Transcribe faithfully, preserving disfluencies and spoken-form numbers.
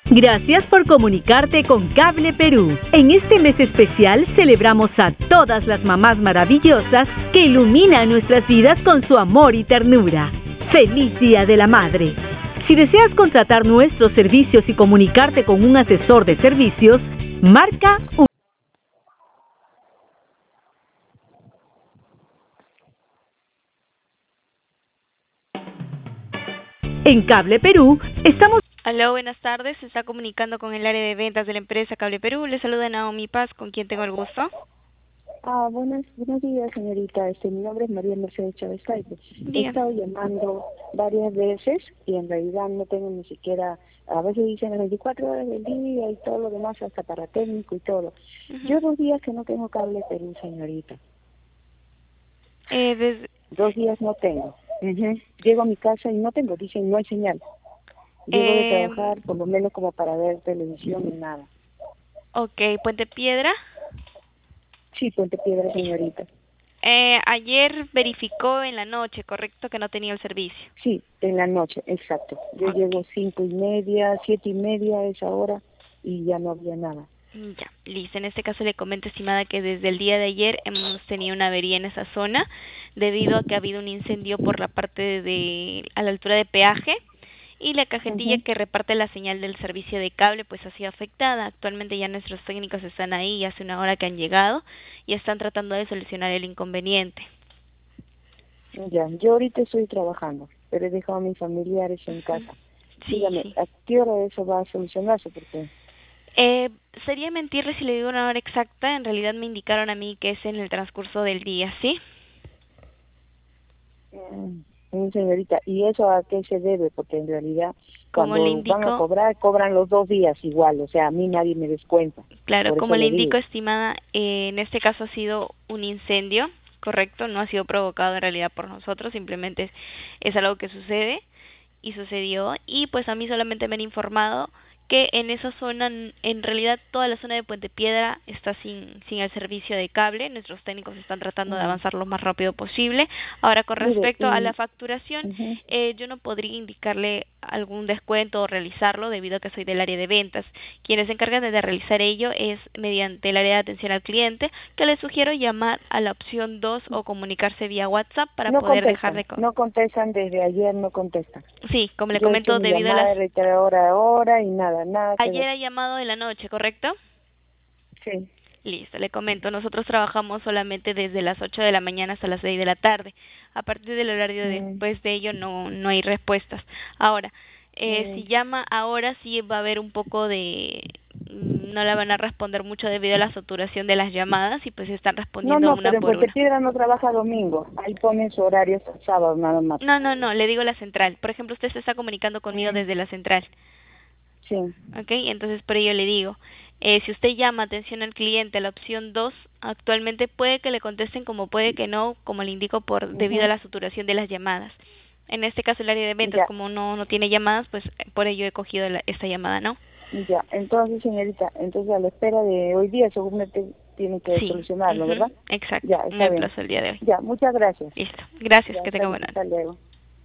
Gracias por comunicarte con Cable Perú. En este mes especial celebramos a todas las mamás maravillosas que iluminan nuestras vidas con su amor y ternura. ¡Feliz Día de la Madre! Si deseas contratar nuestros servicios y comunicarte con un asesor de servicios, marca un... En Cable Perú estamos... Aló, buenas tardes. Se está comunicando con el área de ventas de la empresa Cable Perú. Le saluda Naomi Paz, con quien tengo el gusto. Ah, buenos, buenos días, señorita. Este, mi nombre es María Mercedes Chávez Saite. He estado llamando varias veces y en realidad no tengo ni siquiera, a veces dicen las veinticuatro horas del día y todo lo demás, hasta para técnico y todo. Uh-huh. Yo dos días que no tengo Cable Perú, señorita. Eh, desde... Dos días no tengo. Uh-huh. Llego a mi casa y no tengo, dicen no hay señal. Llego eh... de trabajar por lo menos como para ver televisión y nada. Ok, Puente Piedra. Sí, Puente Piedra, señorita. Eh, ayer verificó en la noche, ¿correcto? Que no tenía el servicio. Sí, en la noche, exacto. Yo okay. Llego cinco y media, siete y media a esa hora y ya no había nada. Ya, listo. En este caso le comento, estimada, que desde el día de ayer hemos tenido una avería en esa zona debido a que ha habido un incendio por la parte de, de a la altura de peaje. Y la cajetilla uh-huh. que reparte la señal del servicio de cable pues ha sido afectada. Actualmente ya nuestros técnicos están ahí y hace una hora que han llegado y están tratando de solucionar el inconveniente. Ya, yo ahorita estoy trabajando, pero he dejado a mis familiares en casa. Sí, Dígame, sí. ¿a qué hora eso va a solucionarse? Porque... Eh, sería mentirle si le digo una hora exacta. En realidad me indicaron a mí que es en el transcurso del día, ¿sí? Mm. Señorita, ¿y eso a qué se debe? Porque en realidad como cuando le indico, van a cobrar, cobran los dos días igual, o sea, a mí nadie me descuenta. Claro, como le indico, digo. estimada, eh, en este caso ha sido un incendio, correcto, no ha sido provocado en realidad por nosotros, simplemente es, es algo que sucede y sucedió, y pues a mí solamente me han informado que en esa zona, en realidad toda la zona de Puente Piedra está sin sin el servicio de cable. Nuestros técnicos están tratando uh-huh. de avanzar lo más rápido posible. Ahora, con respecto Mire, y... a la facturación, uh-huh. eh, yo no podría indicarle algún descuento o realizarlo debido a que soy del área de ventas. Quienes se encargan de realizar ello es mediante el área de atención al cliente, que les sugiero llamar a la opción dos o comunicarse vía WhatsApp para no poder contestan, dejar de... No contestan desde ayer, no contestan. Sí, como le yo comento, debido a las... hora a hora y nada, nada. Ayer que... ha llamado en la noche, ¿correcto? Sí. Listo, le comento, nosotros trabajamos solamente desde las ocho de la mañana hasta las seis de la tarde. A partir del horario mm. después de ello no no hay respuestas. Ahora, eh, mm. si llama ahora sí va a haber un poco de... no la van a responder mucho debido a la saturación de las llamadas y pues están respondiendo no, no, una pero por en Puente una. Piedra no trabaja domingo, ahí ponen su horario sábado nada más. No, no, no, le digo la central. Por ejemplo, usted se está comunicando conmigo mm. desde la central. Sí. Ok, entonces por ello le digo, eh, si usted llama atención al cliente a la opción dos, actualmente puede que le contesten como puede que no, como le indico, por uh-huh. debido a la saturación de las llamadas. En este caso el área de ventas, ya. como no no tiene llamadas, pues por ello he cogido la, esta llamada, ¿no? Ya, entonces señorita, entonces a la espera de hoy día seguramente tienen que sí. solucionarlo, uh-huh. ¿verdad? Exacto, Ya, está no hay bien. plazo el día de hoy. Ya, muchas gracias. Listo, gracias, ya, que tenga buena noche. Hasta luego.